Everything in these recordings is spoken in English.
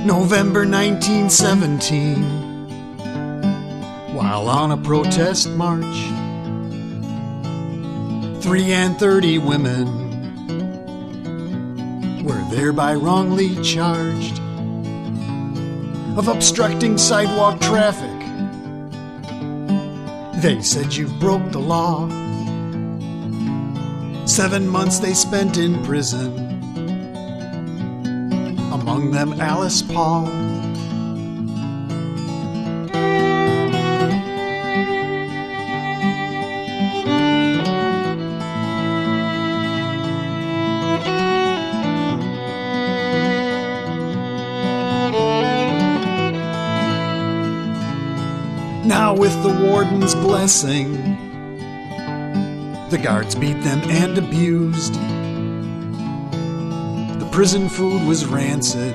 November 1917, while on a protest march, 33 women were thereby wrongly charged of obstructing sidewalk traffic. They said you've broke the law. 7 months they spent in prison, among them Alice Paul. Now with the warden's blessing, the guards beat them and abused. The prison food was rancid,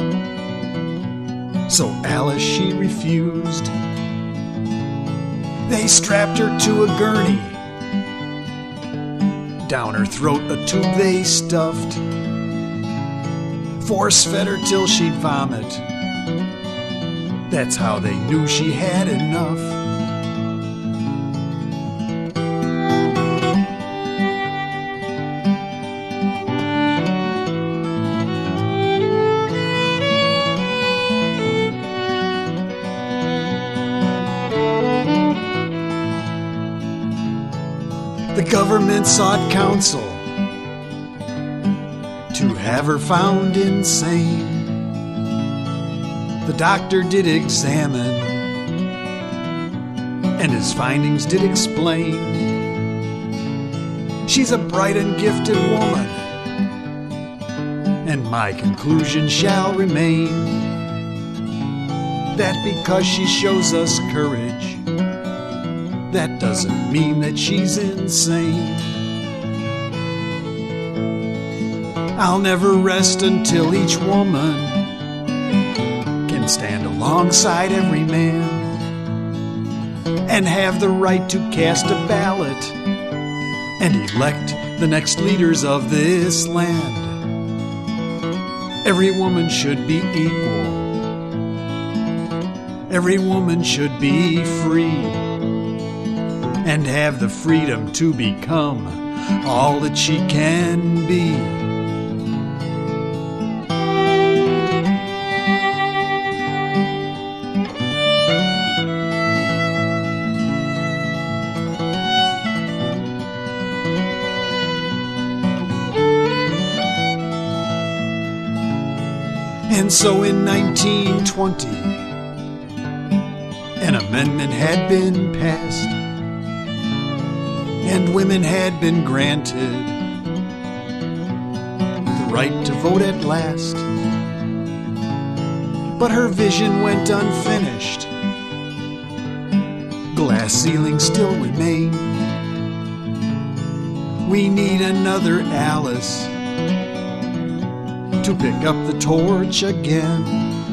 so Alice she refused. They strapped her to a gurney, down her throat a tube they stuffed, force-fed her till she'd vomit. That's how they knew she had enough. The government sought counsel to have her found insane. The doctor did examine, and his findings did explain. She's a bright and gifted woman, and my conclusion shall remain that because she shows us courage, that doesn't mean that she's insane. I'll never rest until each woman can stand alongside every man and have the right to cast a ballot and elect the next leaders of this land. Every woman should be equal. Every woman should be free and have the freedom to become all that she can be. And so in 1920, an amendment had been passed, and women had been granted the right to vote at last. But her vision went unfinished. Glass ceilings still remain. We need another Alice to pick up the torch again.